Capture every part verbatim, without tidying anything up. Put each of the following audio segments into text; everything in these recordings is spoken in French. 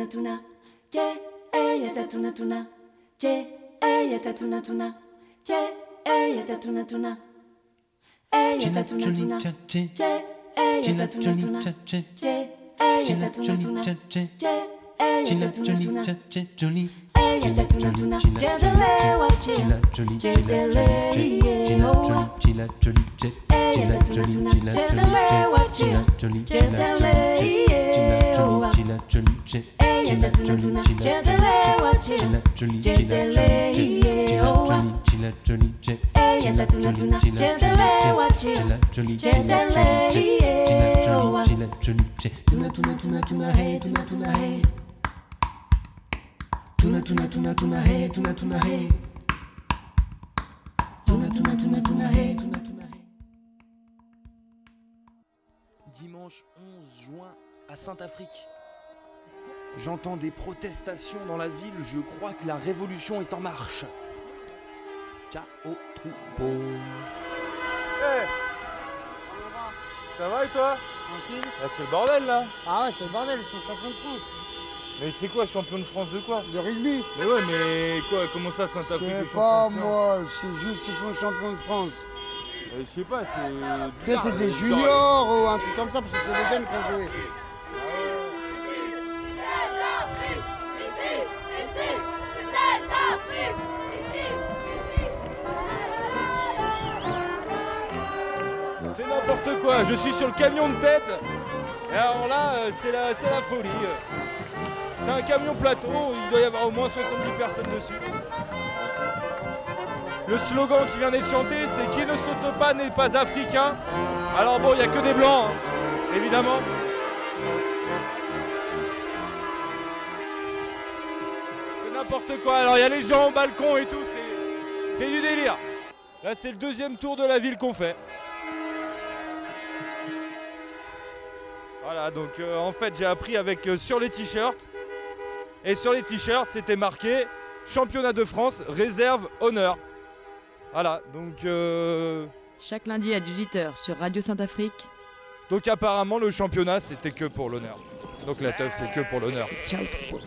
tuna tuna, che, eya ta tuna tuna, che, eya ta tuna tuna, che, eya ta tuna tuna, eya ta tuna tuna, che, eya ta tuna tuna, che, eya ta tuna tuna, che, eya ta tuna tuna, eya ta tuna tuna, che dele wa che, che dele oa, eya ta tuna tuna, che dele wa che, che dele oa, eya ta tuna tuna, che dele wa che, che dele oa, eya ta tuna tuna, che dele wa che, che dele oa, tuna tuna tuna tuna hey, tuna tuna hey. Tuna tuna tuna tuna hey, tuna tuna hey. Tuna tuna tuna tuna hey, tuna tuna hey. Dimanche onze juin à Saint-Afrique. J'entends des protestations dans la ville, je crois que la révolution est en marche. Ciao troupeau. Hey, ça va et toi? Tranquille. Ah, c'est le bordel là. Ah ouais, c'est le bordel, ils sont champions de France. Mais c'est quoi, champion de France de quoi? De rugby. Mais ouais, mais quoi, comment ça Je Saint-Afrique sais est pas champion de France? moi, c'est juste qu'ils sont champions de France. Euh, Je sais pas, c'est... Peut-être bizarre, c'est des euh, juniors ou un truc comme ça, parce que c'est des jeunes qui ont joué. C'est n'importe quoi, je suis sur le camion de tête. Et alors là, euh, c'est la, c'est la folie. C'est un camion plateau, il doit y avoir au moins soixante-dix personnes dessus. Le slogan qui vient d'être chanté, c'est « Qui ne saute pas n'est pas africain ». Alors bon, il n'y a que des blancs, hein, évidemment. C'est n'importe quoi, alors il y a les gens au balcon et tout, c'est, c'est du délire. Là, c'est le deuxième tour de la ville qu'on fait. Voilà, donc euh, en fait j'ai appris avec euh, sur les t-shirts, et sur les t-shirts c'était marqué championnat de France, réserve, honneur. Voilà, donc euh, Chaque lundi à dix-huit heures sur Radio Saint-Afrique. donc apparemment le championnat c'était que pour l'honneur. Donc la teuf c'est que pour l'honneur. Ciao troupeau.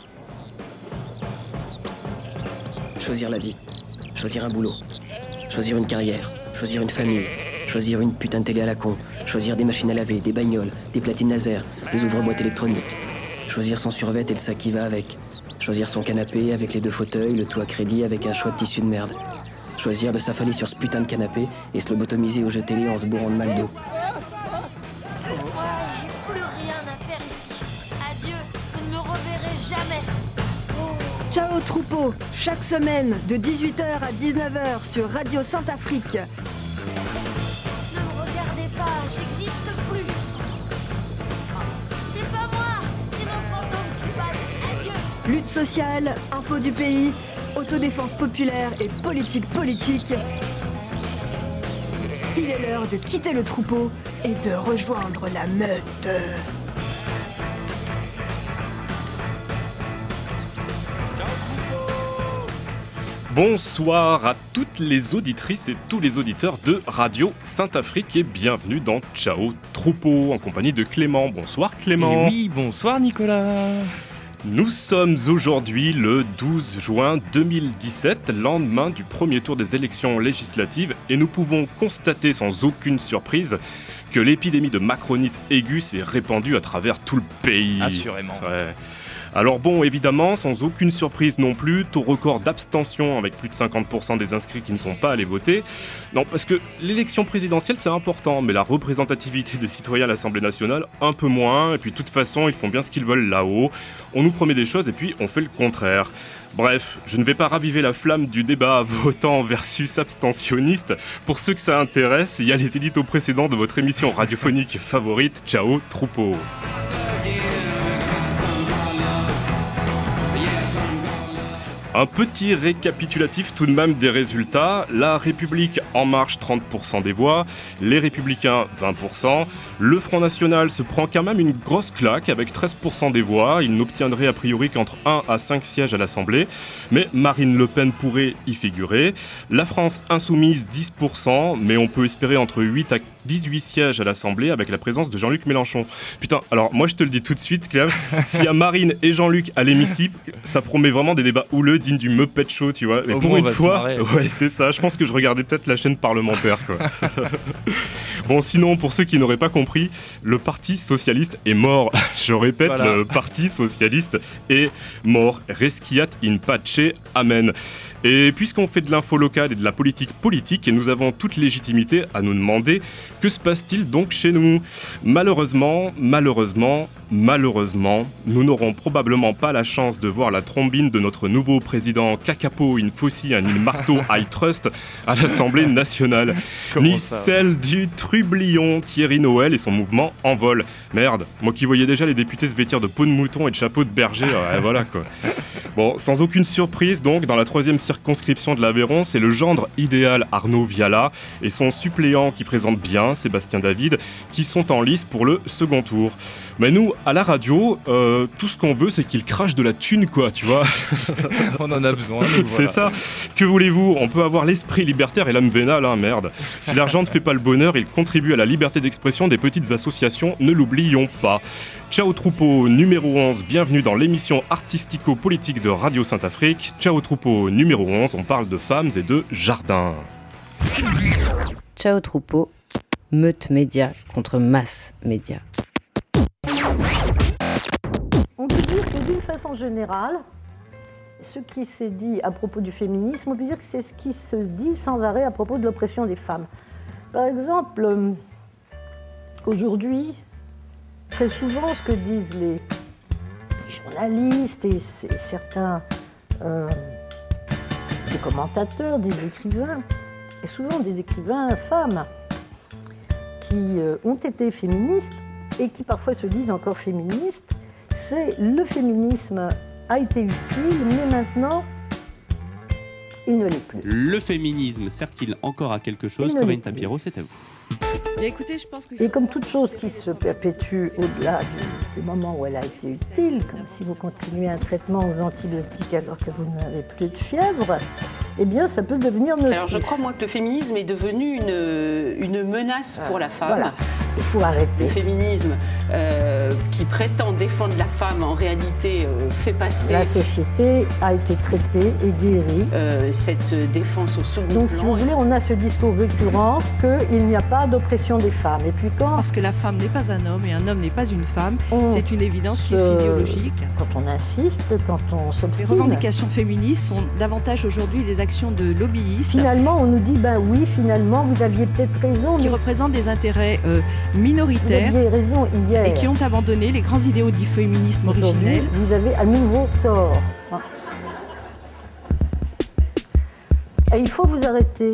Choisir la vie, choisir un boulot, choisir une carrière, choisir une famille, choisir une putain de télé à la con, choisir des machines à laver, des bagnoles, des platines laser, des ouvre-boîtes électroniques, choisir son survêt et le sac qui va avec, choisir son canapé avec les deux fauteuils, le tout à crédit avec un choix de tissu de merde, choisir de s'affaler sur ce putain de canapé et se lobotomiser au jeu télé en se bourrant de McDo. J'ai plus rien à faire ici. Adieu, vous ne me reverrez jamais. Ciao troupeau, chaque semaine de dix-huit heures à dix-neuf heures sur Radio Saint-Afrique. Ne me regardez pas, j'existe plus. C'est pas moi, c'est mon fantôme qui passe. Adieu. Lutte sociale, info du pays, autodéfense populaire et politique politique. Il est l'heure de quitter le troupeau et de rejoindre la meute. Bonsoir à toutes les auditrices et tous les auditeurs de Radio Saint-Afrique et bienvenue dans Ciao Troupeau en compagnie de Clément. Bonsoir Clément. Et oui, bonsoir Nicolas. Nous sommes aujourd'hui le douze juin deux mille dix-sept, lendemain du premier tour des élections législatives et nous pouvons constater sans aucune surprise que l'épidémie de macronite aiguë s'est répandue à travers tout le pays. Assurément. Ouais. Alors bon, évidemment, sans aucune surprise non plus, taux record d'abstention avec plus de cinquante pour cent des inscrits qui ne sont pas allés voter. Non, parce que l'élection présidentielle c'est important, mais la représentativité des citoyens à l'Assemblée nationale, un peu moins, et puis de toute façon, ils font bien ce qu'ils veulent là-haut. On nous promet des choses et puis on fait le contraire. Bref, je ne vais pas raviver la flamme du débat votant versus abstentionniste. Pour ceux que ça intéresse, il y a les éditos précédents de votre émission radiophonique favorite, Ciao Troupeau. Un petit récapitulatif tout de même des résultats. La République En Marche, trente pour cent des voix. Les Républicains, vingt pour cent. Le Front National se prend quand même une grosse claque avec treize pour cent des voix. Il n'obtiendrait a priori qu'entre un à cinq sièges à l'Assemblée. Mais Marine Le Pen pourrait y figurer. La France Insoumise, dix pour cent. Mais on peut espérer entre huit à dix-huit sièges à l'Assemblée avec la présence de Jean-Luc Mélenchon. Putain, alors moi je te le dis tout de suite, Clem, s'il y a Marine et Jean-Luc à l'hémicycle, ça promet vraiment des débats houleux dignes du Muppet Show, tu vois. Mais Au pour moins, une on va se fois, marrer. ouais, c'est ça, je pense que je regardais peut-être la chaîne parlementaire, quoi. Bon, sinon, pour ceux qui n'auraient pas compris, le Parti Socialiste est mort. Je répète, Voilà. le Parti Socialiste est mort. Resquiat in pace, amen. Et puisqu'on fait de l'info locale et de la politique politique, et nous avons toute légitimité à nous demander que se passe-t-il donc chez nous ? Malheureusement, malheureusement, malheureusement, nous n'aurons probablement pas la chance de voir la trombine de notre nouveau président Kakapo in Fossi un il marteau I Trust à l'Assemblée nationale, Comment ni ça celle du trublion Thierry Noël et son mouvement En Vol. Merde, moi qui voyais déjà les députés se vêtir de peau de mouton et de chapeau de berger, ouais, voilà quoi. Bon, sans aucune surprise donc, dans la troisième circonscription de l'Aveyron, c'est le gendre idéal Arnaud Viala et son suppléant qui présente bien, Sébastien David, qui sont en lice pour le second tour. Mais nous, à la radio, euh, tout ce qu'on veut, c'est qu'il crache de la thune, quoi, tu vois. On en a besoin. donc C'est voilà. ça. Que voulez-vous ? On peut avoir l'esprit libertaire et l'âme vénale, hein, merde. Si l'argent ne fait pas le bonheur, il contribue à la liberté d'expression des petites associations, ne l'oublions pas. Ciao troupeau numéro onze, bienvenue dans l'émission artistico-politique de Radio Saint-Afrique. Ciao troupeau numéro onze, on parle de femmes et de jardins. Ciao troupeau, meute média contre masse média. On peut dire que d'une façon générale, ce qui s'est dit à propos du féminisme, on peut dire que c'est ce qui se dit sans arrêt à propos de l'oppression des femmes. Par exemple, euh, aujourd'hui, très souvent, ce que disent les journalistes et c- certains euh, des commentateurs, des écrivains, et souvent des écrivains femmes, qui euh, ont été féministes et qui parfois se disent encore féministes, c'est le féminisme a été utile, mais maintenant, il ne l'est plus. Le féminisme sert-il encore à quelque chose ? Il ne Corinne l'est plus. Tapiro, c'est à vous. Mais écoutez, je pense que... Et comme toute chose qui se perpétue au-delà du, du moment où elle a été utile, comme si vous continuez un traitement aux antibiotiques alors que vous n'avez plus de fièvre, eh bien ça peut devenir nocif. Alors je crois moi que le féminisme est devenu une, une menace pour la femme. Voilà. Il faut arrêter. Le féminisme euh, qui prétend défendre la femme en réalité euh, fait passer La société a été traitée et guérie. euh, cette défense au second Donc plan. si vous voulez, on a ce discours récurrent qu'il n'y a pas d'oppression des femmes. Et puis quand... Parce que la femme n'est pas un homme et un homme n'est pas une femme, on c'est une évidence qui est se- physiologique. Quand on insiste, quand on Les s'obstine... revendications féministes sont davantage aujourd'hui des actions de lobbyistes Finalement, on nous dit, ben oui, finalement, vous aviez peut-être raison. qui mais représentent des intérêts euh, vous minoritaires aviez raison hier. et qui ont abandonné les grands idéaux du féminisme Aujourd'hui, originel. vous avez à nouveau tort. Et il faut vous arrêter.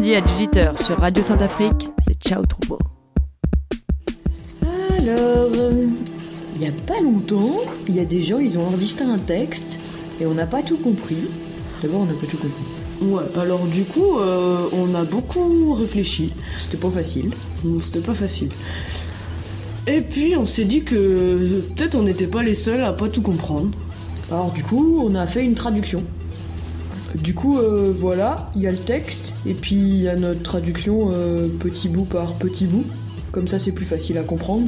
lundi à dix-huit heures sur Radio Saint-Afrique. C'est Ciao Troupeau. Alors, euh, il n'y a pas longtemps, il y a des gens, ils ont enregistré un texte et on n'a pas tout compris. D'abord, on n'a pas tout compris. Ouais, alors du coup, euh, on a beaucoup réfléchi. C'était pas facile. C'était pas facile. Et puis, on s'est dit que peut-être on n'était pas les seuls à pas tout comprendre. Alors du coup, on a fait une traduction. Du coup, euh, voilà, il y a le texte, et puis il y a notre traduction euh, petit bout par petit bout. Comme ça, c'est plus facile à comprendre.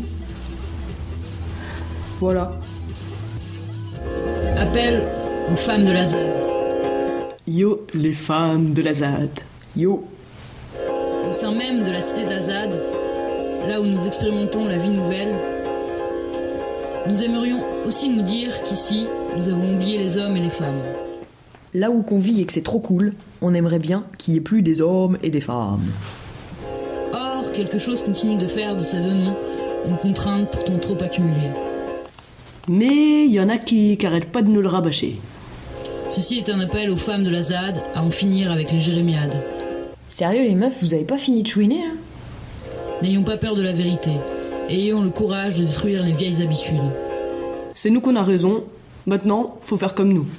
Voilà. Appel aux femmes de la Z A D. Yo, les femmes de la Z A D. Yo. Au sein même de la cité de la Z A D, là où nous expérimentons la vie nouvelle, nous aimerions aussi nous dire qu'ici, nous avons oublié les hommes et les femmes. Là où qu'on vit et que c'est trop cool, on aimerait bien qu'il n'y ait plus des hommes et des femmes. Or, quelque chose continue de faire de ces deux noms une contrainte pourtant trop accumulée. Mais il y en a qui n'arrêtent pas de nous le rabâcher. Ceci est un appel aux femmes de la Z A D à en finir avec les jérémiades. Sérieux les meufs, vous avez pas fini de chouiner hein? N'ayons pas peur de la vérité, et ayons le courage de détruire les vieilles habitudes. C'est nous qu'on a raison, maintenant, faut faire comme nous.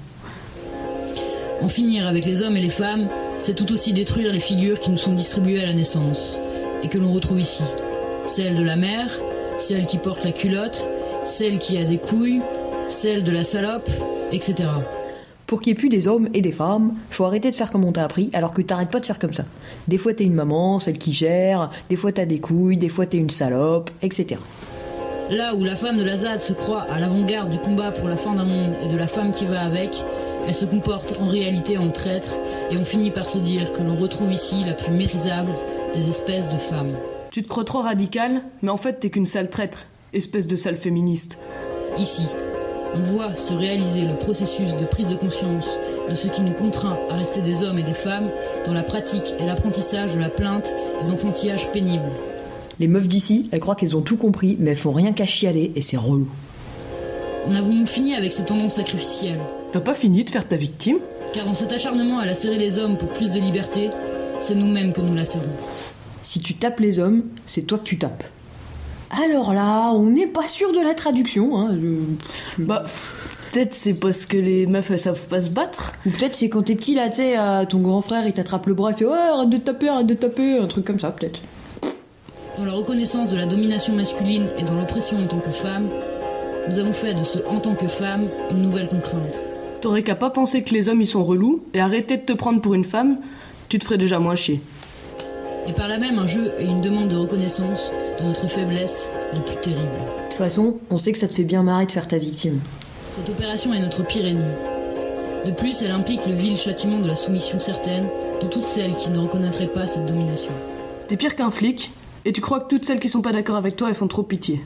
En finir avec les hommes et les femmes, c'est tout aussi détruire les figures qui nous sont distribuées à la naissance, et que l'on retrouve ici. Celle de la mère, celle qui porte la culotte, celle qui a des couilles, celle de la salope, et cetera. Pour qu'il n'y ait plus des hommes et des femmes, faut arrêter de faire comme on t'a appris, alors que t'arrêtes pas de faire comme ça. Des fois t'es une maman, celle qui gère, des fois t'as des couilles, des fois t'es une salope, et cetera. Là où la femme de la Z A D se croit à l'avant-garde du combat pour la fin d'un monde et de la femme qui va avec, elle se comporte en réalité en traître, et on finit par se dire que l'on retrouve ici la plus méprisable des espèces de femmes. Tu te crois trop radical, mais en fait t'es qu'une sale traître, espèce de sale féministe. Ici, on voit se réaliser le processus de prise de conscience de ce qui nous contraint à rester des hommes et des femmes dans la pratique et l'apprentissage de la plainte et d'enfantillage pénible. Les meufs d'ici, elles croient qu'elles ont tout compris, mais elles font rien qu'à chialer et c'est relou. En avons-nous fini avec ces tendances sacrificielles ? T'as pas fini de faire ta victime ? Car dans cet acharnement à lacérer les hommes pour plus de liberté, c'est nous-mêmes que nous lacérons. Si tu tapes les hommes, c'est toi que tu tapes. Alors là, on n'est pas sûr de la traduction. Hein. Je... Bah, peut-être c'est parce que les meufs elles savent pas se battre. Ou peut-être c'est quand t'es petit là, tu sais, euh, ton grand frère il t'attrape le bras et fait ouais, arrête de taper, arrête de taper, un truc comme ça peut-être. Dans la reconnaissance de la domination masculine et dans l'oppression en tant que femme, nous avons fait de ce en tant que femme une nouvelle contrainte. T'aurais qu'à pas penser que les hommes ils sont relous et arrêter de te prendre pour une femme, tu te ferais déjà moins chier. Et par là même un jeu et une demande de reconnaissance de notre faiblesse les plus terribles. De toute façon, on sait que ça te fait bien marrer de faire ta victime. Cette opération est notre pire ennemi. De plus, elle implique le vil châtiment de la soumission certaine de toutes celles qui ne reconnaîtraient pas cette domination. T'es pire qu'un flic, et tu crois que toutes celles qui sont pas d'accord avec toi, elles font trop pitié.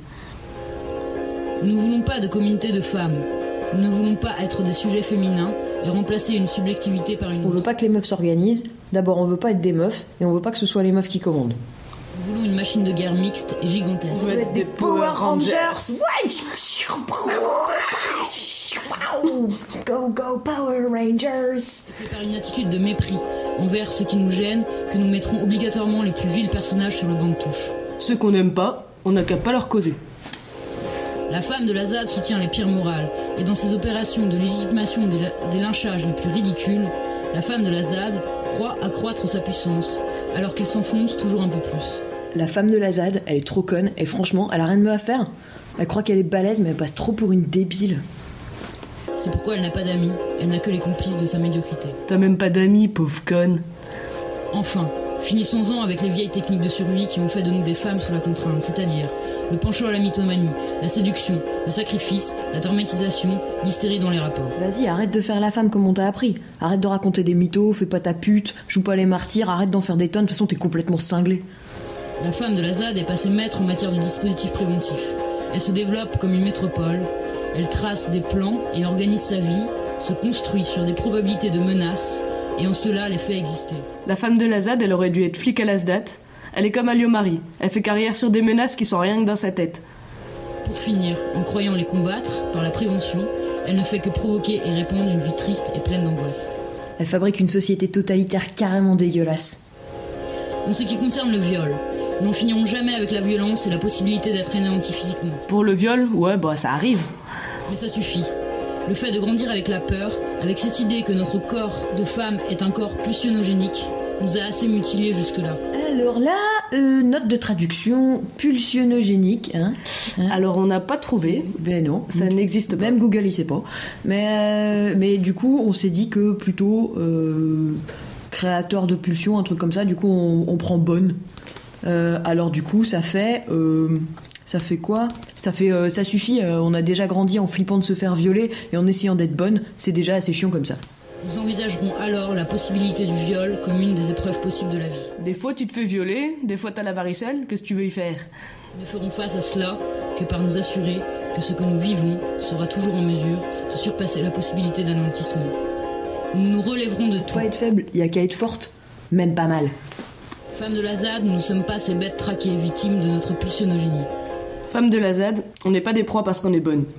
Nous ne voulons pas de communauté de femmes. Nous ne voulons pas être des sujets féminins et remplacer une subjectivité par une autre. On veut pas que les meufs s'organisent. D'abord, on veut pas être des meufs, et on veut pas que ce soit les meufs qui commandent. Nous voulons une machine de guerre mixte et gigantesque. On veut être des Power Rangers. Ouais. Go, go, Power Rangers. C'est par une attitude de mépris envers ce qui nous gêne que nous mettrons obligatoirement les plus vils personnages sur le banc de touche. Ceux qu'on n'aime pas, on n'a qu'à pas leur causer. La femme de la Z A D soutient les pires morales, et dans ses opérations de légitimation des, des lynchages les plus ridicules, la femme de la Z A D croit accroître sa puissance, alors qu'elle s'enfonce toujours un peu plus. La femme de la Z A D, elle est trop conne, et franchement, elle a rien de mieux à faire. Elle croit qu'elle est balèze, mais elle passe trop pour une débile. C'est pourquoi elle n'a pas d'amis, elle n'a que les complices de sa médiocrité. T'as même pas d'amis, pauvre conne. Enfin, finissons-en avec les vieilles techniques de survie qui ont fait de nous des femmes sous la contrainte, c'est-à-dire le penchant à la mythomanie, la séduction, le sacrifice, la dramatisation, l'hystérie dans les rapports. Vas-y, arrête de faire la femme comme on t'a appris. Arrête de raconter des mythos, fais pas ta pute, joue pas les martyrs, arrête d'en faire des tonnes, de toute façon t'es complètement cinglé. La femme de la Z A D est passée maître en matière de dispositifs préventifs. Elle se développe comme une métropole, elle trace des plans et organise sa vie, se construit sur des probabilités de menaces, et en cela les fait exister. La femme de la Z A D, elle aurait dû être flic à la S D A T. Elle est comme Alio-Marie, elle fait carrière sur des menaces qui sont rien que dans sa tête. Pour finir, en croyant les combattre, par la prévention, elle ne fait que provoquer et répandre une vie triste et pleine d'angoisse. Elle fabrique une société totalitaire carrément dégueulasse. En ce qui concerne le viol, nous n'en finirons jamais avec la violence et la possibilité d'être anéanti physiquement. Pour le viol, ouais, bah ça arrive. Mais ça suffit. Le fait de grandir avec la peur, avec cette idée que notre corps de femme est un corps pulsionogénique, nous a assez mutilés jusque-là. Alors là, euh, note de traduction pulsionogénique. Hein, hein. Alors on n'a pas trouvé. Ben non. Ça n'existe pas. Même Google il sait pas. Mais, euh, mais du coup, on s'est dit que plutôt euh, créateur de pulsion, un truc comme ça, du coup on, on prend bonne. Euh, alors du coup, ça fait... Euh, Ça fait quoi ? Ça fait, euh, ça suffit, euh, on a déjà grandi en flippant de se faire violer et en essayant d'être bonne, c'est déjà assez chiant comme ça. Nous envisagerons alors la possibilité du viol comme une des épreuves possibles de la vie. Des fois tu te fais violer, des fois t'as la varicelle, qu'est-ce que tu veux y faire ? Nous ne ferons face à cela que par nous assurer que ce que nous vivons sera toujours en mesure de surpasser la possibilité d'anéantissement. Nous nous relèverons de tout. Pas être faible, il y a qu'à être forte, même pas mal. Femmes de la Z A D, nous ne sommes pas ces bêtes traquées victimes de notre pulsionogénie. Femme de la Z, on n'est pas des proies parce qu'on est bonne.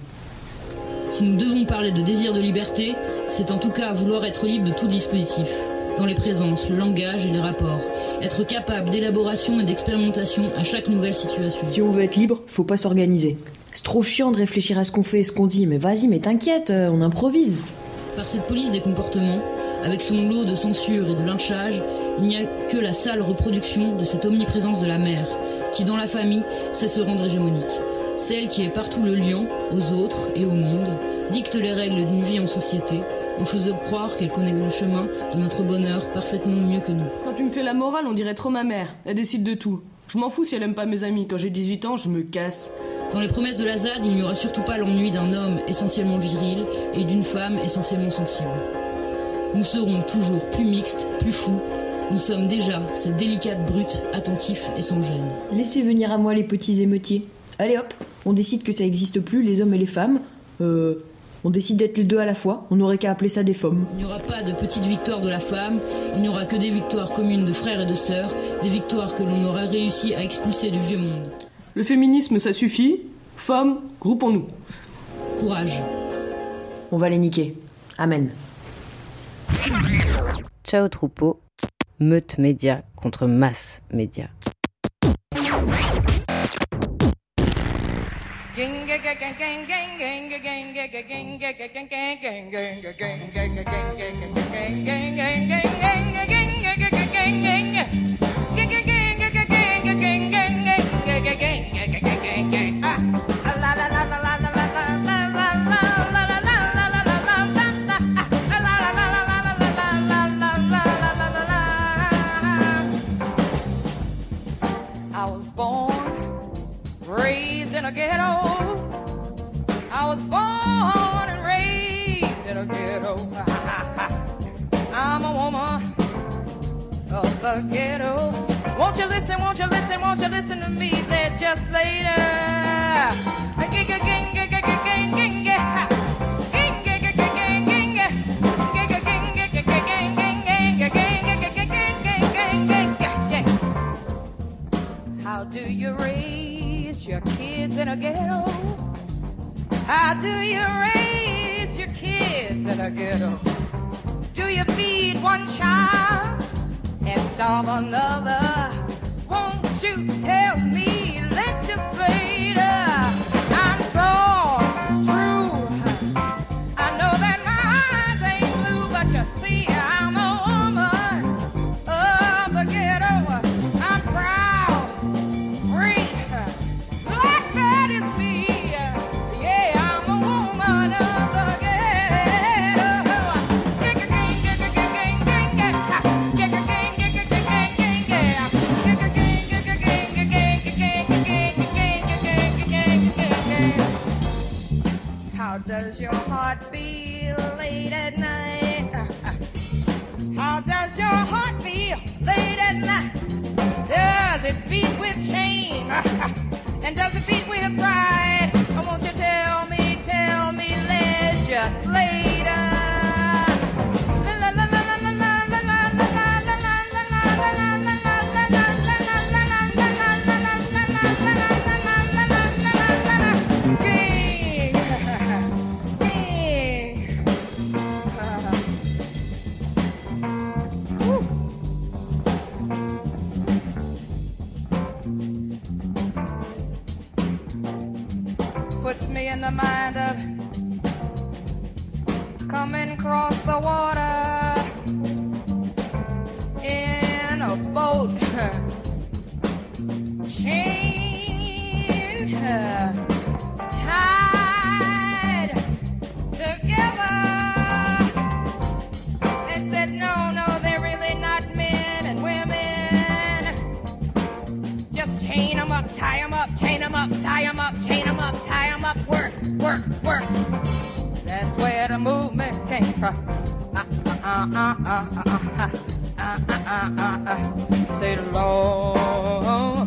Si nous devons parler de désir de liberté, c'est en tout cas vouloir être libre de tout dispositif, dans les présences, le langage et les rapports, être capable d'élaboration et d'expérimentation à chaque nouvelle situation. Si on veut être libre, faut pas s'organiser. C'est trop chiant de réfléchir à ce qu'on fait et ce qu'on dit, mais vas-y, mais t'inquiète, on improvise. Par cette police des comportements, avec son lot de censure et de lynchage, il n'y a que la sale reproduction de cette omniprésence de la mère, qui dans la famille sait se rendre hégémonique. Celle qui est partout le liant aux autres et au monde, dicte les règles d'une vie en société, en faisant croire qu'elle connaît le chemin de notre bonheur parfaitement mieux que nous. Quand tu me fais la morale, on dirait trop ma mère. Elle décide de tout. Je m'en fous si elle aime pas mes amis. Quand j'ai dix-huit ans, je me casse. Dans les promesses de la Z A D, il n'y aura surtout pas l'ennui d'un homme essentiellement viril et d'une femme essentiellement sensible. Nous serons toujours plus mixtes, plus fous. Nous sommes déjà ces délicates brutes, attentifs et sans gêne. Laissez venir à moi les petits émeutiers. Allez hop, on décide que ça n'existe plus, les hommes et les femmes. Euh, on décide d'être les deux à la fois. On n'aurait qu'à appeler ça des femmes. Il n'y aura pas de petites victoires de la femme. Il n'y aura que des victoires communes de frères et de sœurs. Des victoires que l'on aura réussi à expulser du vieux monde. Le féminisme, ça suffit. Femmes, groupons-nous. Courage. On va les niquer. Amen. Ciao troupeau. Meute média contre masse média. In a ghetto, I was born and raised in a ghetto. I'm a woman of the ghetto. Won't you listen, won't you listen, won't you listen to me legislator? How do you raise your kids in a ghetto? How do you raise your kids in a ghetto? Do you feed one child and starve another? Won't you tell me, legislator? I'm strong, true. I know that my eyes ain't blue, but you see I'm a woman of the ghetto. I'm proud, free. Black, that is me. Yeah, I'm a woman of the How does your heart feel late at night? How does your heart feel late at night? Does it beat with shame? And does it beat with pride? Or won't you tell me, tell me, legislator? puts me in the mind of coming across the water in a boat, chained, tied together. They said, no, no, they're really not men and women. Just chain them up, tie them up, chain them up, tie them up, chain them up, tie them up, work, work, work. That's where the movement came from. Uh, uh, uh, uh, uh, uh, uh, uh, uh, uh, uh. Say the Lord,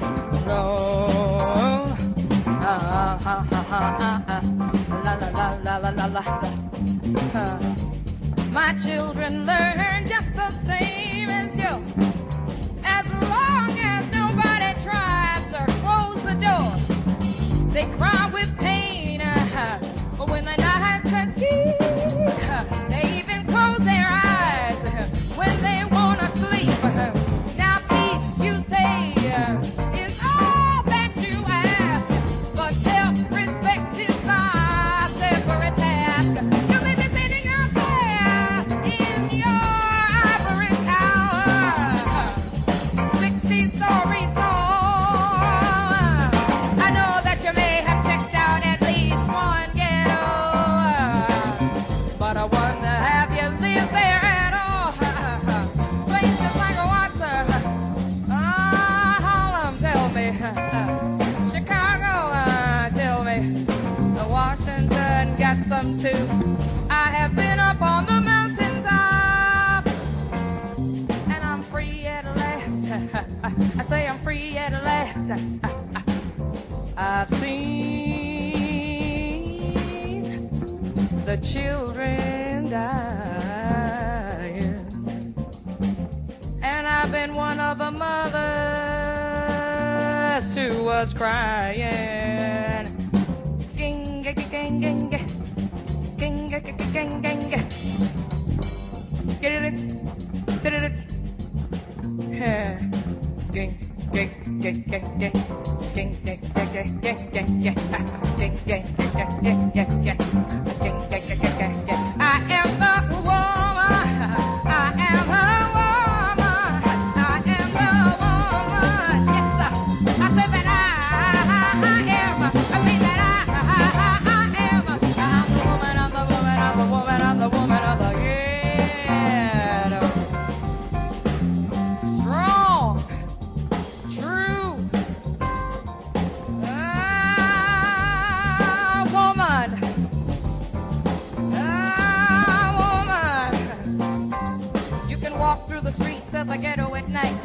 Lord, uh, uh, uh, uh, uh, la la la la la la la. Uh, my children learn just the same as you. As long as nobody tries to close the door, they cry with pain. Uh, but when the knife cuts deep, uh, they even close their eyes uh, when they wanna sleep. Uh, now peace, you say, uh, is all that you ask, but self-respect is a separate task. You may be sitting out there in your ivory tower, sixty stories tall. I know that you may have checked out at least one ghetto, but I wonder, have you lived there at all? Places like Watson, ah, Harlem, tell me, Chicago, uh, tell me, Washington got some too. I have been up on the mountaintop, and I'm free at last. I say I'm free at last. I've seen the children dying, and I've been one of the mothers who was crying. Ging, ging, ging, ging, ging, ging, ging, ging, ging. Get it, get it, yeah. Ging, ging, ging, ging, ging. Ging, ging, ging, ging, ging, ging, ging. Ging, ging, ging, ging, ging, ging, ging. Ging, ging, ging, ging, ging, ging. I am the woman. I am the woman. I am the woman. Yes, sir. I said that I, I am. I mean that I, I am. I'm the woman. I'm the woman. I'm the woman. I'm the woman of the ghetto. Strong, true. Ah, woman. Ah, woman. You can walk through the streets of the ghetto at night.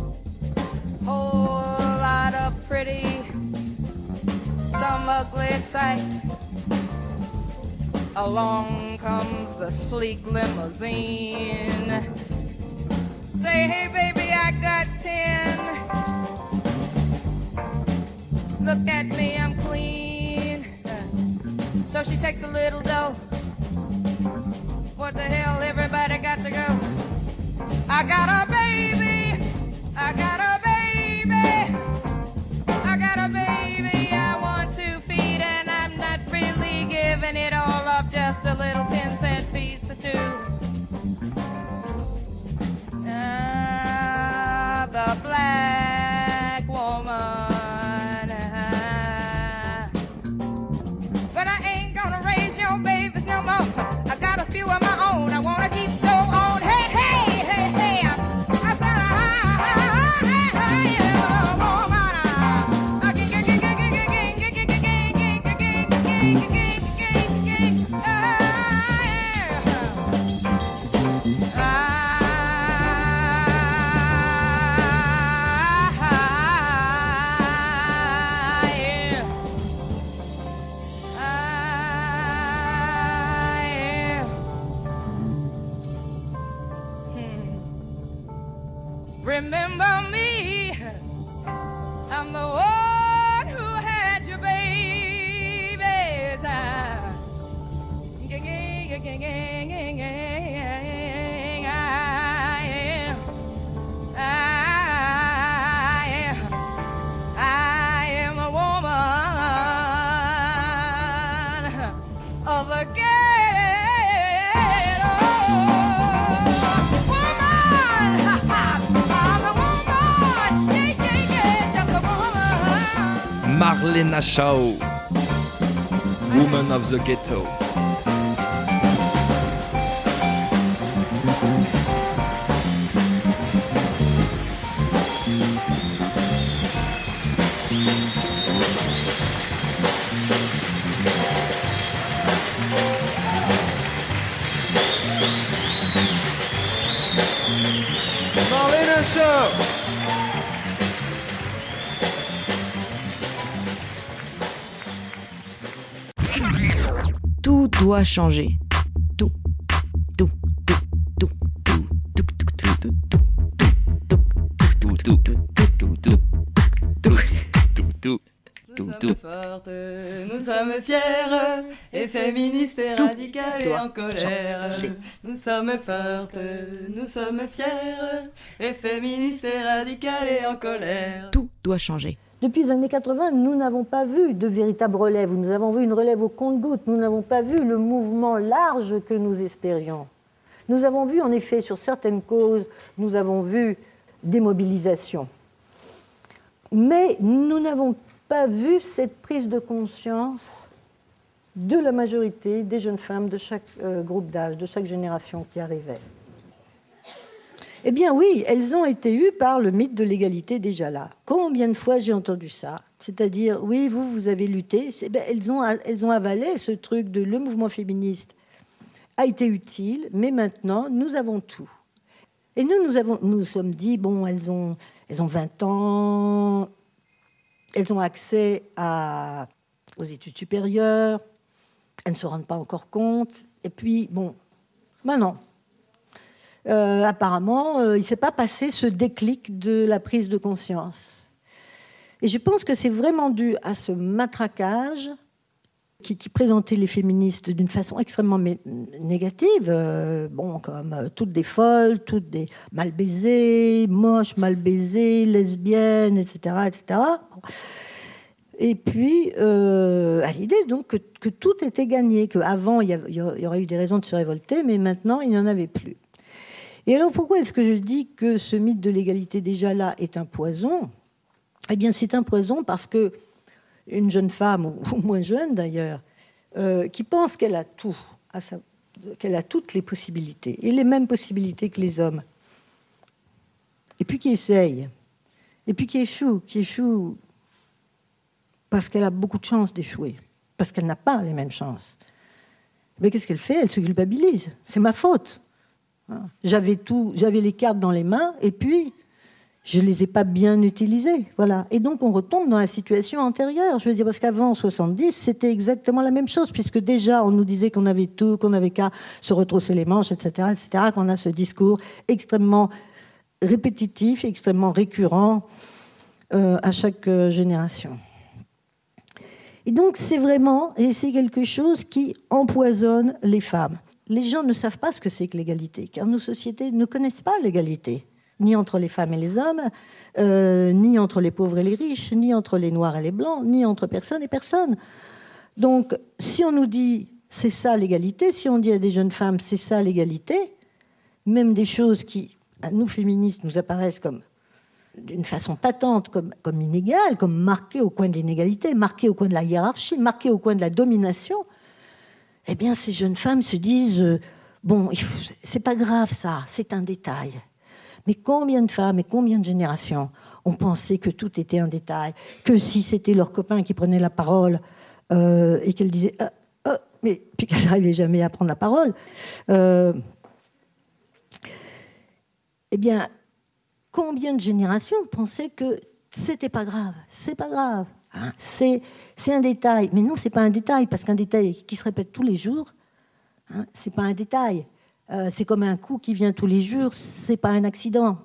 Whole lot of pretty, some ugly sights. Along comes the sleek limousine. Say, hey baby, I got ten. Look at me, I'm clean. So she takes a little dough. What the hell, everybody got to go. I got a baby, I got a baby, I got a baby I want to feed, and I'm not really giving it all up, just a little ten cent piece or two. Ah, the black woman. But I ain't gonna raise your babies no more. I got a few of my own. I wanna keep so on. Hey, hey, hey, hey. I said, ah, ah, hey, hey, yeah, woman. Ah, ging, ging, ging, ging, ging, ging, ging, ging, ging, ging, ging, ging, ging, ging, ah, yeah. Ah, yeah. Remember me, I'm the one who had your babies. I, gang, gang, gang, gang, gang, gang, I am, I am, I am a woman. Elena Chao, Woman of the Ghetto. Marlena Shaw. Tout doit changer. Tout, tout, tout, tout, tout, tout, tout, tout, tout, tout, tout, tout, tout, tout, tout. Nous sommes fortes, nous sommes fières, et féministes et radicales et en colère. Nous sommes fortes, nous sommes fières, et féministes et radicales et en colère. Tout doit changer. Depuis les années quatre-vingts, nous n'avons pas vu de véritable relève. Nous avons vu une relève au compte-gouttes. Nous n'avons pas vu le mouvement large que nous espérions. Nous avons vu, en effet, sur certaines causes, nous avons vu des mobilisations. Mais nous n'avons pas vu cette prise de conscience de la majorité des jeunes femmes de chaque euh, groupe d'âge, de chaque génération qui arrivait. Eh bien oui, elles ont été eues par le mythe de l'égalité déjà là. Combien de fois j'ai entendu ça ? C'est-à-dire, oui, vous, vous avez lutté. Ben, elles, ont, elles ont avalé ce truc de le mouvement féministe a été utile, mais maintenant, nous avons tout. Et nous, nous avons, nous sommes dit, bon, elles ont, elles ont vingt ans, elles ont accès à, aux études supérieures, elles ne se rendent pas encore compte. Et puis, bon, maintenant... Euh, apparemment, euh, il ne s'est pas passé ce déclic de la prise de conscience. Et je pense que c'est vraiment dû à ce matraquage qui, qui présentait les féministes d'une façon extrêmement mé- négative, euh, bon, comme euh, toutes des folles, toutes des mal baisées, moches, mal baisées, lesbiennes, et cetera, et cetera. Et puis, euh, à l'idée donc que, que tout était gagné, qu'avant, il y, y aurait eu des raisons de se révolter, mais maintenant, il n'y en avait plus. Et alors, pourquoi est-ce que je dis que ce mythe de l'égalité déjà là est un poison ? Eh bien, c'est un poison parce que une jeune femme, ou moins jeune d'ailleurs, euh, qui pense qu'elle a tout, à sa, qu'elle a toutes les possibilités, et les mêmes possibilités que les hommes, et puis qui essaye, et puis qui échoue, qui échoue parce qu'elle a beaucoup de chances d'échouer, parce qu'elle n'a pas les mêmes chances. Mais qu'est-ce qu'elle fait ? Elle se culpabilise. C'est ma faute. J'avais tout, j'avais les cartes dans les mains, et puis je les ai pas bien utilisées, voilà. Et donc on retombe dans la situation antérieure. Je veux dire, parce qu'avant soixante-dix, c'était exactement la même chose, puisque déjà on nous disait qu'on avait tout, qu'on n'avait qu'à se retrousser les manches, et cetera, et cetera. Qu'on a ce discours extrêmement répétitif, extrêmement récurrent euh, à chaque euh, génération. Et donc c'est vraiment, et c'est quelque chose qui empoisonne les femmes. Les gens ne savent pas ce que c'est que l'égalité, car nos sociétés ne connaissent pas l'égalité, ni entre les femmes et les hommes, euh, ni entre les pauvres et les riches, ni entre les noirs et les blancs, ni entre personne et personne. Donc, si on nous dit c'est ça l'égalité, si on dit à des jeunes femmes c'est ça l'égalité, même des choses qui, à nous féministes, nous apparaissent comme d'une façon patente, comme, comme inégales, comme marquées au coin de l'inégalité, marquées au coin de la hiérarchie, marquées au coin de la domination, eh bien, ces jeunes femmes se disent euh, bon, il faut, c'est pas grave ça, c'est un détail. Mais combien de femmes et combien de générations ont pensé que tout était un détail, que si c'était leur copain qui prenait la parole euh, et qu'elle disait ah, ah, mais puis qu'elle n'arrivait jamais à prendre la parole, euh, eh bien, combien de générations pensaient que c'était pas grave, c'est pas grave. Hein, c'est, c'est un détail, mais non, c'est pas un détail, parce qu'un détail qui se répète tous les jours, hein, c'est pas un détail. Euh, c'est comme un coup qui vient tous les jours, c'est pas un accident.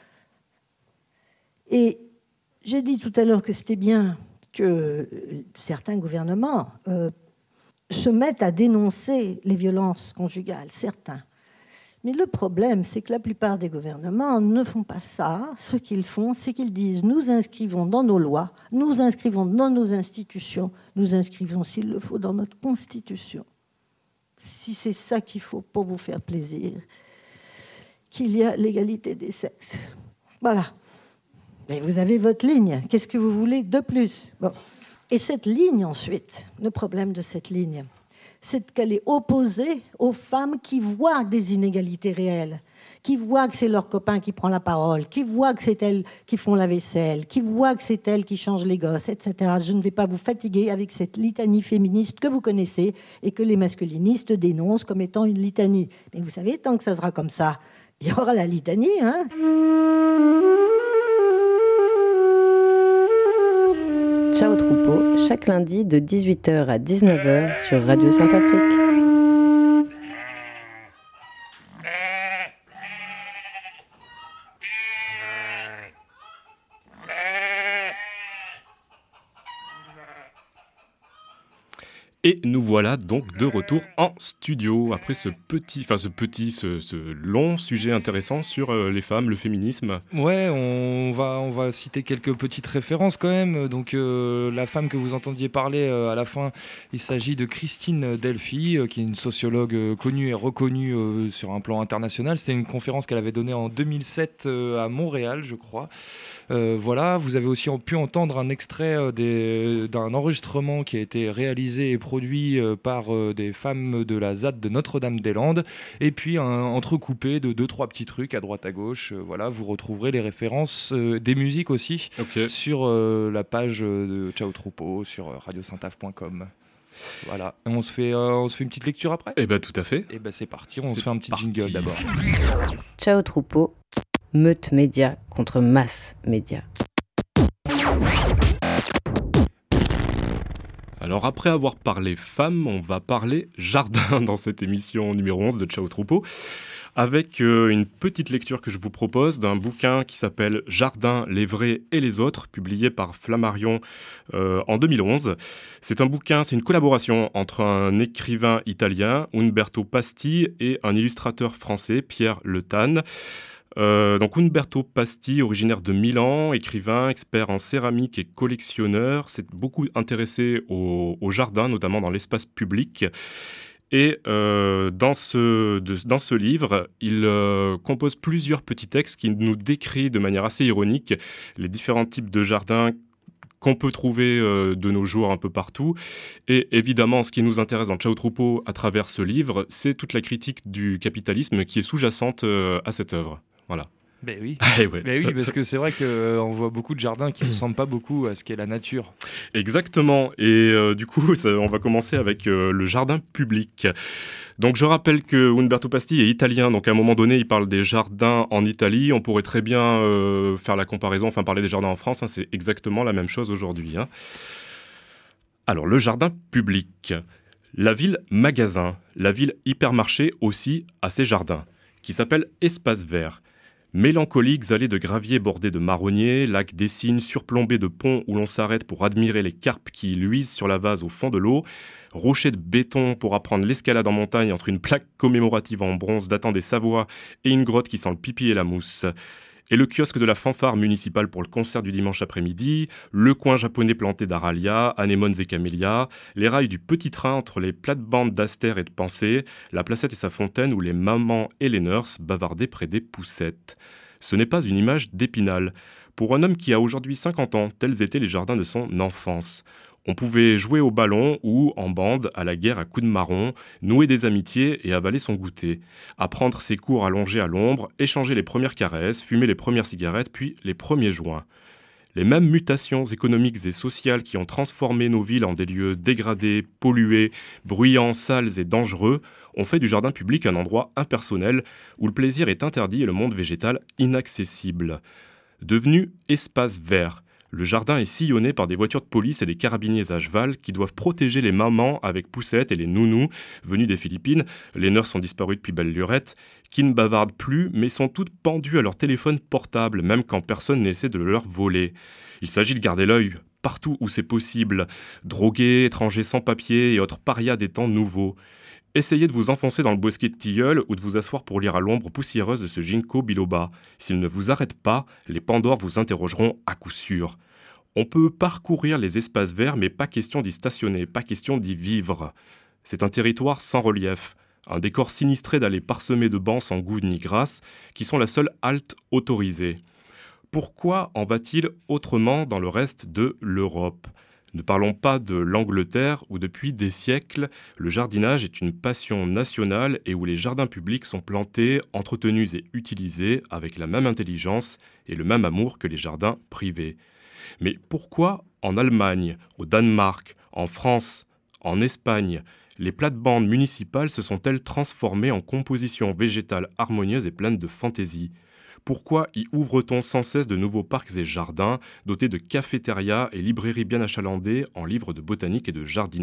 Et j'ai dit tout à l'heure que c'était bien que certains gouvernements euh, se mettent à dénoncer les violences conjugales, certains. Mais le problème, c'est que la plupart des gouvernements ne font pas ça. Ce qu'ils font, c'est qu'ils disent « nous inscrivons dans nos lois, nous inscrivons dans nos institutions, nous inscrivons, s'il le faut, dans notre Constitution. » Si c'est ça qu'il faut pour vous faire plaisir, qu'il y a l'égalité des sexes. Voilà. Mais vous avez votre ligne. Qu'est-ce que vous voulez de plus ? Bon. Et cette ligne, ensuite, le problème de cette ligne, c'est qu'elle est opposée aux femmes qui voient des inégalités réelles, qui voient que c'est leur copain qui prend la parole, qui voient que c'est elles qui font la vaisselle, qui voient que c'est elles qui changent les gosses, et cetera. Je ne vais pas vous fatiguer avec cette litanie féministe que vous connaissez et que les masculinistes dénoncent comme étant une litanie. Mais vous savez, tant que ça sera comme ça, il y aura la litanie, hein. Ciao Troupeau, chaque lundi de dix-huit heures à dix-neuf heures sur Radio Saint-Afrique. Et nous voilà donc de retour en studio après ce petit, enfin ce petit, ce, ce long sujet intéressant sur euh, les femmes, le féminisme. Ouais, on va, on va citer quelques petites références quand même. Donc euh, la femme que vous entendiez parler euh, à la fin, il s'agit de Christine Delphi, euh, qui est une sociologue euh, connue et reconnue euh, sur un plan international. C'était une conférence qu'elle avait donnée en deux mille sept euh, à Montréal, je crois. Euh, voilà, vous avez aussi pu entendre un extrait euh, des, d'un enregistrement qui a été réalisé et produit euh, par euh, des femmes de la Z A D de Notre-Dame-des-Landes, et puis un entrecoupé de deux trois petits trucs à droite à gauche. Euh, voilà, vous retrouverez les références euh, des musiques aussi okay. sur euh, la page de Ciao Troupeau sur euh, radio saint af point com. Voilà, on se fait, euh, on se fait une petite lecture après. Eh ben tout à fait. Et ben c'est parti, on c'est se fait un petit parti. jingle d'abord. Ciao Troupeau. Meute média contre masse média. Alors après avoir parlé femmes, on va parler jardin dans cette émission numéro onze de Ciao Troupeau, avec euh, une petite lecture que je vous propose d'un bouquin qui s'appelle Jardin, les vrais et les autres, publié par Flammarion euh, en deux mille onze. C'est un bouquin, c'est une collaboration entre un écrivain italien, Umberto Pasti, et un illustrateur français, Pierre Le Tan. Euh, donc Umberto Pasti, originaire de Milan, écrivain, expert en céramique et collectionneur, s'est beaucoup intéressé au, au jardin, notamment dans l'espace public. Et euh, dans, ce, de, dans ce livre, il euh, compose plusieurs petits textes qui nous décrit de manière assez ironique les différents types de jardins qu'on peut trouver euh, de nos jours un peu partout. Et évidemment, ce qui nous intéresse dans Ciao Troupeau à travers ce livre, c'est toute la critique du capitalisme qui est sous-jacente euh, à cette œuvre. Voilà. Ben oui. Ah, ouais. Ben oui, parce que c'est vrai qu'on euh, voit beaucoup de jardins qui ne ressemblent pas beaucoup à ce qu'est la nature. Exactement. Et euh, du coup, ça, on va commencer avec euh, le jardin public. Donc je rappelle que Umberto Pasti est italien, donc à un moment donné, il parle des jardins en Italie. On pourrait très bien euh, faire la comparaison, enfin parler des jardins en France, hein, c'est exactement la même chose aujourd'hui. Hein. Alors, le jardin public. La ville magasin, la ville hypermarché aussi a ses jardins, qui s'appellent espaces verts. Mélancoliques allées de gravier bordées de marronniers, lacs d'essines surplombés de ponts où l'on s'arrête pour admirer les carpes qui luisent sur la vase au fond de l'eau, rochers de béton pour apprendre l'escalade en montagne entre une plaque commémorative en bronze datant des Savoies et une grotte qui sent le pipi et la mousse. Et le kiosque de la fanfare municipale pour le concert du dimanche après-midi, le coin japonais planté d'aralia, anémones et camélias, les rails du petit train entre les plates-bandes d'Aster et de Pensée, la placette et sa fontaine où les mamans et les nurses bavardaient près des poussettes. Ce n'est pas une image d'Épinal. Pour un homme qui a aujourd'hui cinquante ans, tels étaient les jardins de son enfance. On pouvait jouer au ballon ou, en bande, à la guerre à coups de marron, nouer des amitiés et avaler son goûter, apprendre ses cours allongés à l'ombre, échanger les premières caresses, fumer les premières cigarettes, puis les premiers joints. Les mêmes mutations économiques et sociales qui ont transformé nos villes en des lieux dégradés, pollués, bruyants, sales et dangereux ont fait du jardin public un endroit impersonnel où le plaisir est interdit et le monde végétal inaccessible. Devenu espace vert, le jardin est sillonné par des voitures de police et des carabiniers à cheval qui doivent protéger les mamans avec poussettes et les nounous venus des Philippines. Les nurses sont disparues depuis belle lurette, qui ne bavardent plus mais sont toutes pendues à leur téléphone portable, même quand personne n'essaie de le leur voler. Il s'agit de garder l'œil partout où c'est possible, drogués, étrangers sans papier et autres parias des temps nouveaux. Essayez de vous enfoncer dans le bosquet de tilleul ou de vous asseoir pour lire à l'ombre poussiéreuse de ce ginkgo biloba. S'il ne vous arrête pas, les Pandores vous interrogeront à coup sûr. On peut parcourir les espaces verts, mais pas question d'y stationner, pas question d'y vivre. C'est un territoire sans relief, un décor sinistré d'allées parsemées de bancs sans goût ni grâce, qui sont la seule halte autorisée. Pourquoi en va-t-il autrement dans le reste de l'Europe ? Ne parlons pas de l'Angleterre où depuis des siècles, le jardinage est une passion nationale et où les jardins publics sont plantés, entretenus et utilisés avec la même intelligence et le même amour que les jardins privés. Mais pourquoi en Allemagne, au Danemark, en France, en Espagne, les plates-bandes municipales se sont-elles transformées en compositions végétales harmonieuses et pleines de fantaisie ? Pourquoi y ouvre-t-on sans cesse de nouveaux parcs et jardins, dotés de cafétérias et librairies bien achalandées en livres de botanique et de jardinage ?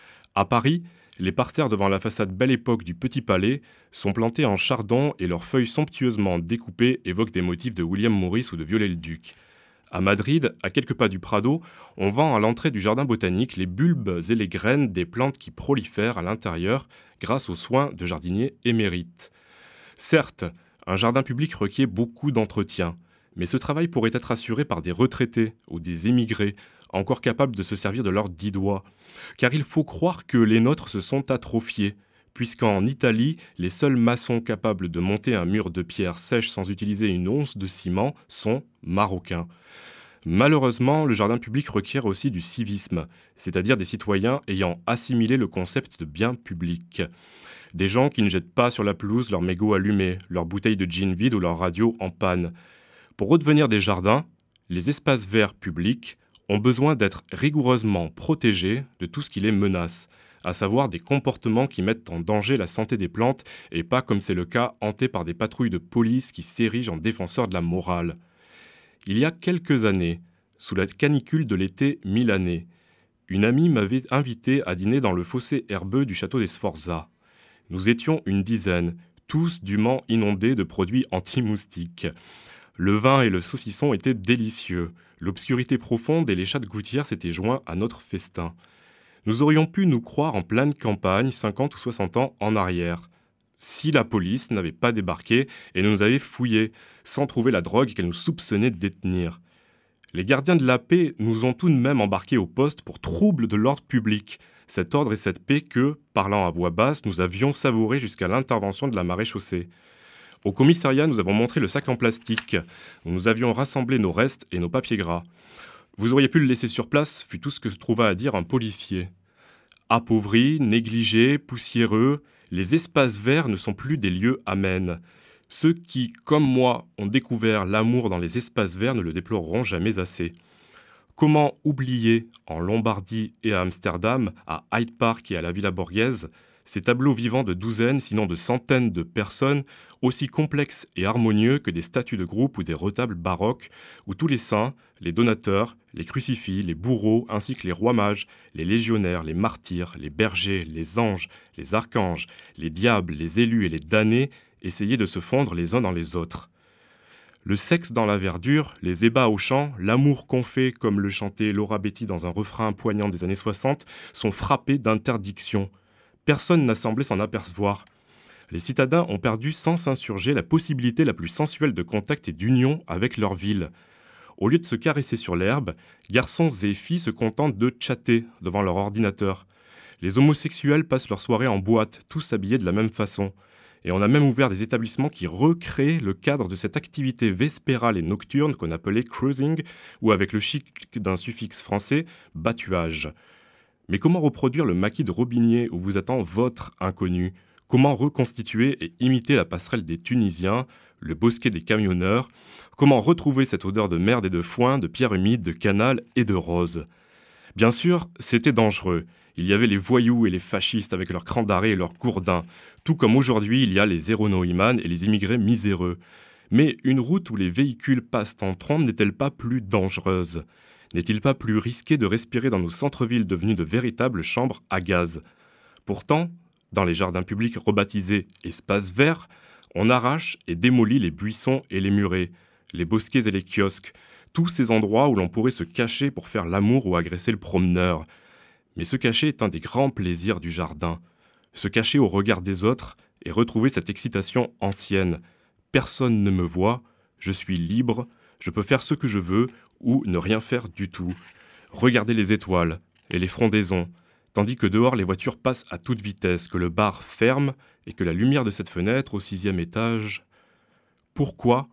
À Paris, les parterres devant la façade Belle Époque du Petit Palais sont plantés en chardon et leurs feuilles somptueusement découpées évoquent des motifs de William Morris ou de Viollet-le-Duc. À Madrid, à quelques pas du Prado, on vend à l'entrée du jardin botanique les bulbes et les graines des plantes qui prolifèrent à l'intérieur grâce aux soins de jardiniers émérites. Certes, un jardin public requiert beaucoup d'entretien, mais ce travail pourrait être assuré par des retraités ou des émigrés, encore capables de se servir de leurs dix doigts. Car il faut croire que les nôtres se sont atrophiés, puisqu'en Italie, les seuls maçons capables de monter un mur de pierre sèche sans utiliser une once de ciment sont marocains. Malheureusement, le jardin public requiert aussi du civisme, c'est-à-dire des citoyens ayant assimilé le concept de bien public. Des gens qui ne jettent pas sur la pelouse leurs mégots allumés, leurs bouteilles de gin vides ou leur radio en panne. Pour redevenir des jardins, les espaces verts publics ont besoin d'être rigoureusement protégés de tout ce qui les menace, à savoir des comportements qui mettent en danger la santé des plantes et pas, comme c'est le cas, hantés par des patrouilles de police qui s'érigent en défenseurs de la morale. Il y a quelques années, sous la canicule de l'été milanais, une amie m'avait invité à dîner dans le fossé herbeux du château des Sforza. Nous étions une dizaine, tous dûment inondés de produits anti-moustiques. Le vin et le saucisson étaient délicieux. L'obscurité profonde et les chats de gouttière s'étaient joints à notre festin. Nous aurions pu nous croire en pleine campagne, cinquante ou soixante ans en arrière, si la police n'avait pas débarqué et nous avait fouillés, sans trouver la drogue qu'elle nous soupçonnait de détenir. Les gardiens de la paix nous ont tout de même embarqués au poste pour trouble de l'ordre public, cet ordre et cette paix que, parlant à voix basse, nous avions savouré jusqu'à l'intervention de la maréchaussée. Au commissariat, nous avons montré le sac en plastique, où nous avions rassemblé nos restes et nos papiers gras. Vous auriez pu le laisser sur place, fut tout ce que trouva à dire un policier. Appauvris, négligés, poussiéreux, les espaces verts ne sont plus des lieux amènes. Ceux qui, comme moi, ont découvert l'amour dans les espaces verts ne le déploreront jamais assez. Comment oublier, en Lombardie et à Amsterdam, à Hyde Park et à la Villa Borghese, ces tableaux vivants de douzaines, sinon de centaines de personnes, aussi complexes et harmonieux que des statues de groupe ou des retables baroques, où tous les saints, les donateurs, les crucifix, les bourreaux, ainsi que les rois mages, les légionnaires, les martyrs, les bergers, les anges, les archanges, les diables, les élus et les damnés essayaient de se fondre les uns dans les autres. Le sexe dans la verdure, les ébats au chant, l'amour qu'on fait, comme le chantait Laura Betty dans un refrain poignant des années soixante, sont frappés d'interdiction. Personne n'a semblé s'en apercevoir. Les citadins ont perdu sans s'insurger la possibilité la plus sensuelle de contact et d'union avec leur ville. Au lieu de se caresser sur l'herbe, garçons et filles se contentent de chatter devant leur ordinateur. Les homosexuels passent leur soirée en boîte, tous habillés de la même façon. Et on a même ouvert des établissements qui recréent le cadre de cette activité vespérale et nocturne qu'on appelait cruising, ou avec le chic d'un suffixe français, battuage. Mais comment reproduire le maquis de Robinier où vous attend votre inconnu ? Comment reconstituer et imiter la passerelle des Tunisiens, le bosquet des camionneurs ? Comment retrouver cette odeur de merde et de foin, de pierre humide, de canal et de rose ? Bien sûr, c'était dangereux. Il y avait les voyous et les fascistes avec leurs crans d'arrêt et leurs gourdins. Tout comme aujourd'hui, il y a les héronoïmanes et les immigrés miséreux. Mais une route où les véhicules passent en trombe n'est-elle pas plus dangereuse ? N'est-il pas plus risqué de respirer dans nos centres-villes devenus de véritables chambres à gaz ? Pourtant, dans les jardins publics rebaptisés « espaces verts », on arrache et démolit les buissons et les murets, les bosquets et les kiosques, tous ces endroits où l'on pourrait se cacher pour faire l'amour ou agresser le promeneur. Mais se cacher est un des grands plaisirs du jardin. Se cacher au regard des autres et retrouver cette excitation ancienne. Personne ne me voit, je suis libre, je peux faire ce que je veux ou ne rien faire du tout. Regarder les étoiles et les frondaisons, tandis que dehors les voitures passent à toute vitesse, que le bar ferme et que la lumière de cette fenêtre au sixième étage... Pourquoi,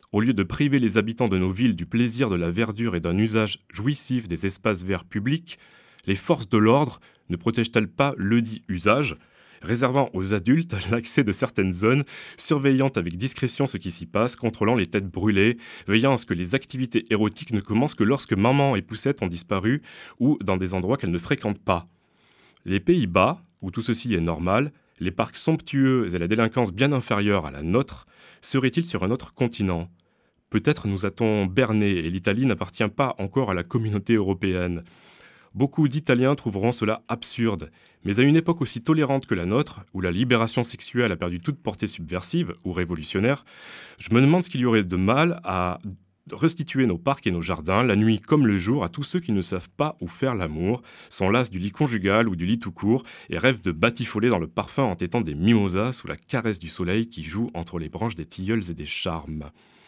Au lieu de priver les habitants de nos villes du plaisir de la verdure et d'un usage jouissif des espaces verts publics, les forces de l'ordre ne protègent-elles pas le dit usage, réservant aux adultes l'accès de certaines zones, surveillant avec discrétion ce qui s'y passe, contrôlant les têtes brûlées, veillant à ce que les activités érotiques ne commencent que lorsque maman et poussette ont disparu ou dans des endroits qu'elles ne fréquentent pas. Les Pays-Bas, où tout ceci est normal, les parcs somptueux et la délinquance bien inférieure à la nôtre, seraient-ils sur un autre continent ? Peut-être nous a-t-on berné et l'Italie n'appartient pas encore à la communauté européenne. Beaucoup d'Italiens trouveront cela absurde, mais à une époque aussi tolérante que la nôtre, où la libération sexuelle a perdu toute portée subversive ou révolutionnaire, je me demande ce qu'il y aurait de mal à restituer nos parcs et nos jardins, la nuit comme le jour, à tous ceux qui ne savent pas où faire l'amour, sont las du lit conjugal ou du lit tout court, et rêvent de batifoler dans le parfum en tétant des mimosas sous la caresse du soleil qui joue entre les branches des tilleuls et des charmes.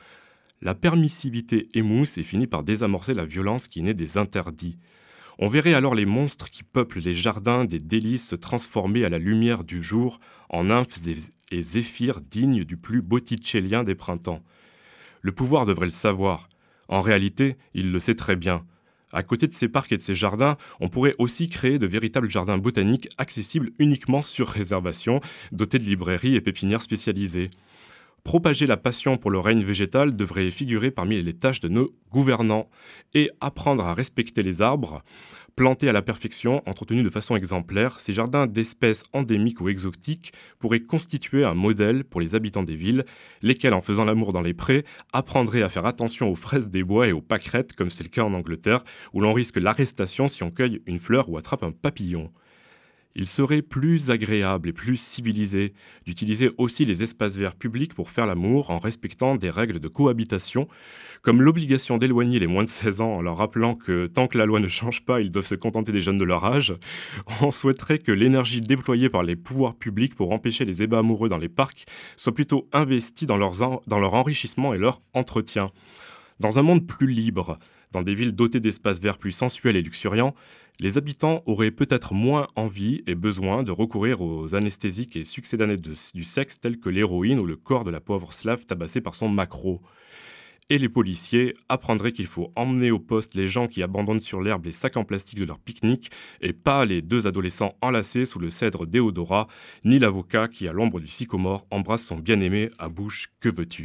La permissivité émousse et finit par désamorcer la violence qui naît des interdits. On verrait alors les monstres qui peuplent les jardins des délices se transformer à la lumière du jour en nymphes et zéphyrs dignes du plus botticellien des printemps. Le pouvoir devrait le savoir. En réalité, il le sait très bien. À côté de ces parcs et de ces jardins, on pourrait aussi créer de véritables jardins botaniques accessibles uniquement sur réservation, dotés de librairies et pépinières spécialisées. Propager la passion pour le règne végétal devrait figurer parmi les tâches de nos gouvernants et apprendre à respecter les arbres, plantés à la perfection, entretenus de façon exemplaire. Ces jardins d'espèces endémiques ou exotiques pourraient constituer un modèle pour les habitants des villes, lesquels, en faisant l'amour dans les prés, apprendraient à faire attention aux fraises des bois et aux pâquerettes, comme c'est le cas en Angleterre, où l'on risque l'arrestation si on cueille une fleur ou attrape un papillon. Il serait plus agréable et plus civilisé d'utiliser aussi les espaces verts publics pour faire l'amour en respectant des règles de cohabitation, comme l'obligation d'éloigner les moins de seize ans en leur rappelant que tant que la loi ne change pas, ils doivent se contenter des jeunes de leur âge. On souhaiterait que l'énergie déployée par les pouvoirs publics pour empêcher les ébats amoureux dans les parcs soit plutôt investie dans, leurs en- dans leur enrichissement et leur entretien. Dans un monde plus libre, dans des villes dotées d'espaces verts plus sensuels et luxuriants, les habitants auraient peut-être moins envie et besoin de recourir aux anesthésiques et succédanés de- du sexe tels que l'héroïne ou le corps de la pauvre slave tabassée par son maquereau. Et les policiers apprendraient qu'il faut emmener au poste les gens qui abandonnent sur l'herbe les sacs en plastique de leur pique-nique et pas les deux adolescents enlacés sous le cèdre déodorat, ni l'avocat qui, à l'ombre du sycomore, embrasse son bien-aimé à bouche « Que veux-tu »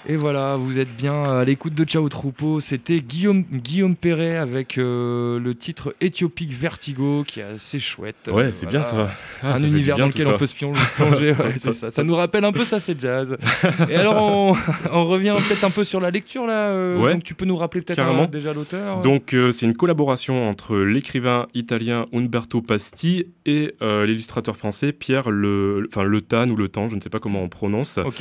Et voilà, vous êtes bien à l'écoute de Ciao Troupeau. C'était Guillaume, Guillaume Perret avec euh, le titre Éthiopique Vertigo qui est assez chouette. Ouais, c'est voilà. bien ça. Ah, un ça univers dans lequel on peut se plonger. Ouais, c'est ça. Ça nous rappelle un peu ça, c'est jazz. Et alors, on, on revient peut-être un peu sur la lecture là. Euh, ouais, donc tu peux nous rappeler peut-être un, déjà l'auteur. Donc euh, c'est une collaboration entre l'écrivain italien Umberto Pasti et euh, l'illustrateur français Pierre Le, enfin Le Tan ou Le Tan, je ne sais pas comment on prononce. Ok.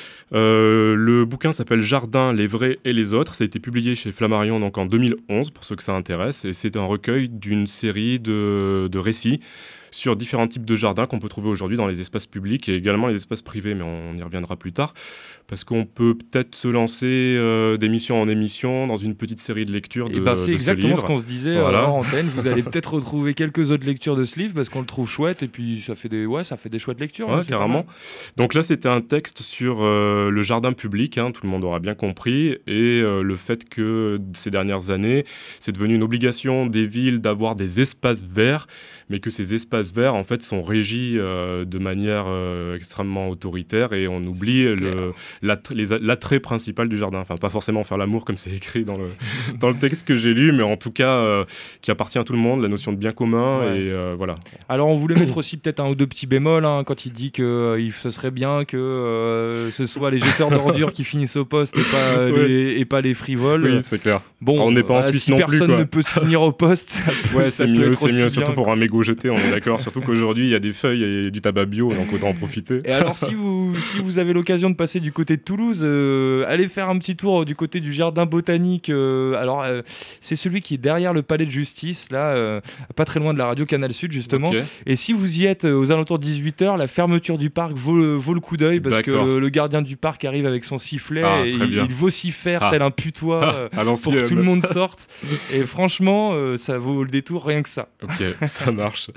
Euh, le bouquin s'appelle Jardin, les vrais et les autres. Ça a été publié chez Flammarion donc en deux mille onze pour ceux que ça intéresse. Et c'est un recueil d'une série de, de récits sur différents types de jardins qu'on peut trouver aujourd'hui dans les espaces publics et également les espaces privés, mais on y reviendra plus tard, parce qu'on peut peut-être se lancer euh, d'émission en émission dans une petite série de lectures de, et ben, c'est de exactement ce, ce qu'on se disait voilà. en antenne. Vous allez peut-être retrouver quelques autres lectures de ce livre parce qu'on le trouve chouette et puis ça fait des, ouais, ça fait des chouettes lectures. Ouais, hein, carrément. Donc là, c'était un texte sur euh, le jardin public, hein, tout le monde aura bien compris, et euh, le fait que ces dernières années, c'est devenu une obligation des villes d'avoir des espaces verts, mais que ces espaces verts, en fait, sont régis euh, de manière euh, extrêmement autoritaire et on oublie le, l'attrait, les, l'attrait principal du jardin. Enfin, pas forcément faire l'amour comme c'est écrit dans le, dans le texte que j'ai lu, mais en tout cas, euh, qui appartient à tout le monde, la notion de bien commun, ouais. et euh, voilà. Alors, on voulait mettre aussi peut-être un ou deux petits bémols hein, quand il dit que euh, ce serait bien que euh, ce soit les jeteurs d'ordures qui finissent au poste et pas, ouais. les, et pas les frivoles. Oui, c'est clair. Bon, alors, on n'est pas en euh, Suisse si non personne plus, quoi. ne peut se finir au poste, ça peut, ouais, ça c'est peut mieux, être c'est mieux, bien. surtout pour un mégot jeté, on est d'accord. Surtout qu'aujourd'hui, il y a des feuilles et du tabac bio, donc autant en profiter. Et alors, si vous, si vous avez l'occasion de passer du côté de Toulouse, euh, allez faire un petit tour du côté du jardin botanique. Euh, alors, euh, c'est celui qui est derrière le palais de justice, là, euh, pas très loin de la radio Canal Sud, justement. Okay. Et si vous y êtes euh, aux alentours de dix-huit heures, la fermeture du parc vaut, vaut le coup d'œil parce d'accord. que le, le gardien du parc arrive avec son sifflet ah, et il, il vocifère ah. tel un putois euh, ah, pour que tout le monde sorte. Et franchement, euh, ça vaut le détour rien que ça. Ok, ça marche.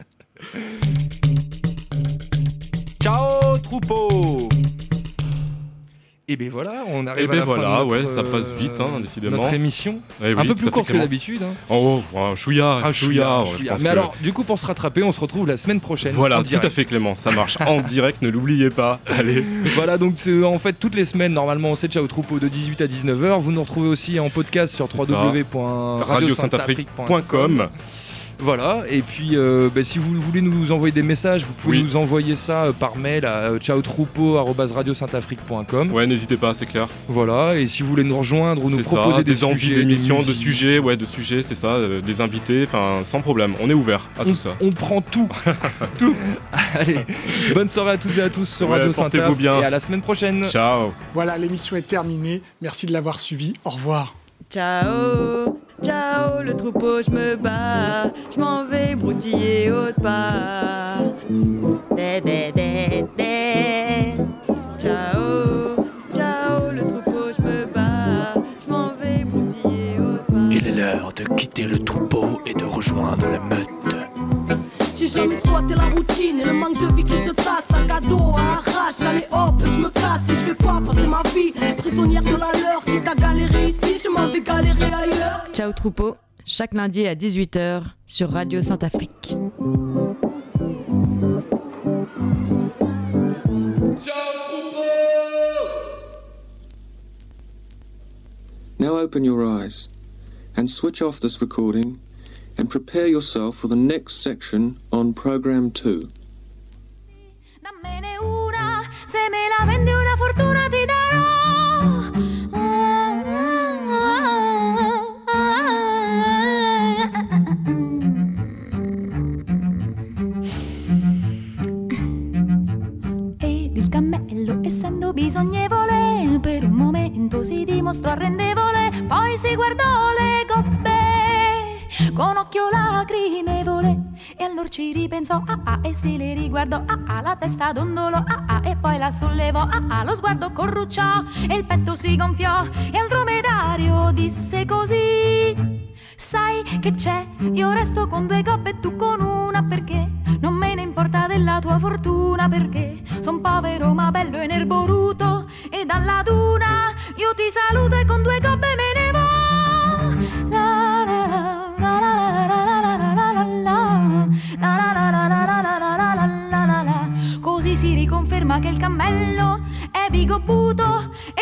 Ciao troupeau. Et bien voilà, on arrive et à la voilà, fin de notre, ouais, ça passe vite, hein, décidément. Notre émission, ouais, oui, un peu plus courte que d'habitude. Hein. Oh, oh, un chouïa, un chouïa. chouïa. Mais que... alors, du coup, pour se rattraper, on se retrouve la semaine prochaine. Voilà, en tout direct. à fait Clément, ça marche en direct, ne l'oubliez pas. Allez. Voilà, donc c'est, en fait, toutes les semaines, normalement, c'est Ciao Troupeau de dix-huit à dix-neuf heures. Vous nous retrouvez aussi en podcast sur w w w point radio saint afrique point com. Voilà, et puis euh, bah, si vous voulez nous envoyer des messages, vous pouvez oui. nous envoyer ça euh, par mail à euh, ciao troupeau arobase radio saint afrique point com. Ouais, n'hésitez pas, c'est clair. Voilà, et si vous voulez nous rejoindre ou nous c'est proposer ça, des, des envies d'émissions, de sujets, ouais, de sujets, c'est ça, euh, des invités, enfin, sans problème, on est ouvert à on, tout ça. On prend tout, tout. Allez, bonne soirée à toutes et à tous sur ouais, Radio Saint-Afrique bien. Et à la semaine prochaine. Ciao. Voilà, l'émission est terminée. Merci de l'avoir suivi. Au revoir. Ciao. Ciao le troupeau, je me bats, je m'en vais broutiller autre part. Dé, dé, dé, dé. Ciao, ciao le troupeau, je me bats, je m'en vais broutiller autre part. Il est l'heure de quitter le troupeau et de rejoindre la meute. J'ai jamais squatté la routine et le manque de vie qui se tasse. Sac à dos à arrache, allez hop, je me casse et je vais pas passer ma vie prisonnière de la leur. Quitte à galérer ici, je m'en vais galérer ailleurs. Ciao troupeau, chaque lundi à dix-huit heures sur Radio Saint-Afrique. Ciao troupeau. Now open your eyes and switch off this recording and prepare yourself for the next section on program two. Dammene una, se me la vendi una fortuna ti darò. Ed il cammello, essendo bisognevole, per un momento si dimostrò arrendevole, poi si guardò le coppe con occhio lacrimevole e allora ci ripensò ah ah e si le riguardò ah ah, la testa dondolò ah ah e poi la sollevò ah ah, lo sguardo corrucciò e il petto si gonfiò e al dromedario disse così: sai che c'è, io resto con due gobbe e tu con una, perché non me ne importa della tua fortuna, perché son povero ma bello e nerboruto e dalla duna io ti saluto e con due gobbe me ne vo. La la la. Così si riconferma che il cammello è bigobbuto